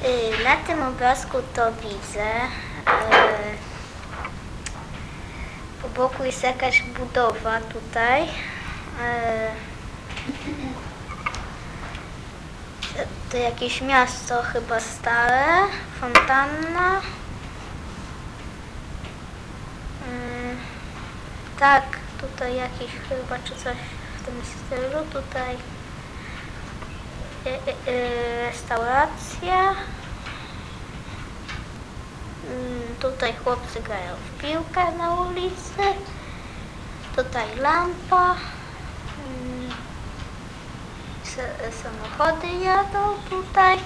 Na tym obrazku to widzę, po boku jest jakaś budowa tutaj. To jakieś miasto chyba stare, fontanna. Tak, tutaj jakieś chyba czy coś w tym stylu. Tutaj restauracja. Tutaj chłopcy grają w piłkę na ulicy. Tutaj lampa. Samochody jadą tutaj.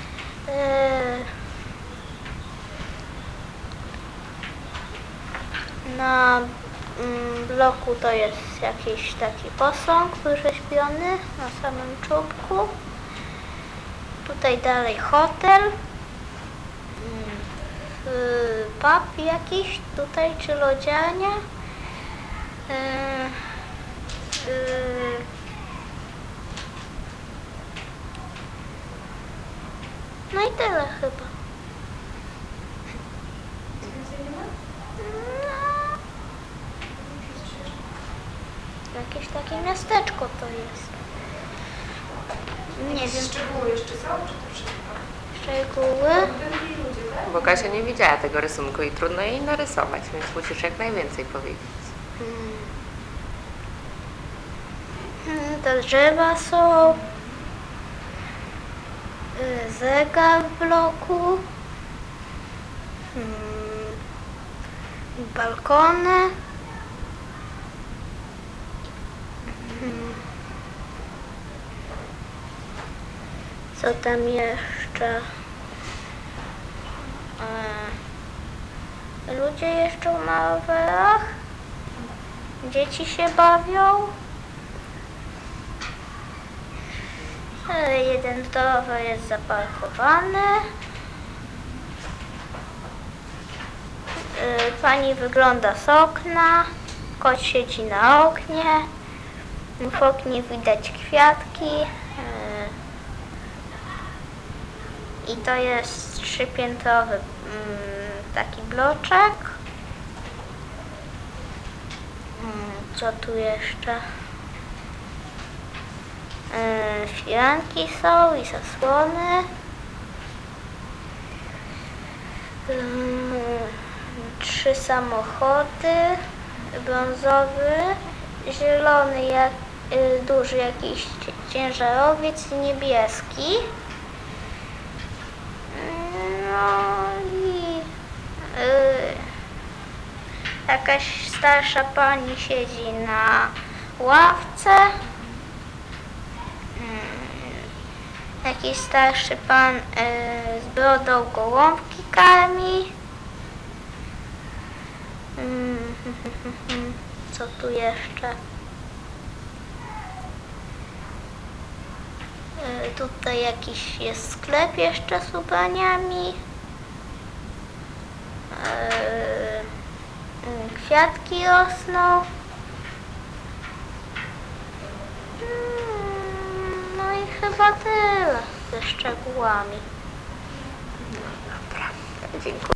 Na bloku to jest jakiś taki posąg wyrzeźbiony na samym czubku. Tutaj dalej hotel. Pub jakiś tutaj, czy lodziarnia. No i tyle chyba. Jakieś takie miasteczko to jest. Nie wiem. Szczegóły jeszcze są, czy to wszystko? Szczegóły? Bo Kasia nie widziała tego rysunku i trudno jej narysować, więc musisz jak najwięcej powiedzieć. To drzewa są. Zegar w bloku. Balkony. Co tam jeszcze? Ludzie jeżdżą na rowerach. Dzieci się bawią. Jeden rower jest zaparkowany. Pani wygląda z okna. Kot siedzi na oknie. W oknie widać kwiatki. I to jest 3-piętrowy taki bloczek. Co tu jeszcze? Firanki są i zasłony. 3 samochody. Brązowy, zielony, duży jakiś ciężarowiec i niebieski. No i jakaś starsza pani siedzi na ławce. Jakiś starszy pan z brodą gołąbki karmi. Co tu jeszcze? Tutaj jakiś jest sklep jeszcze z ubraniami. Kwiatki rosną. No i chyba tyle ze szczegółami. Dobra, dziękuję.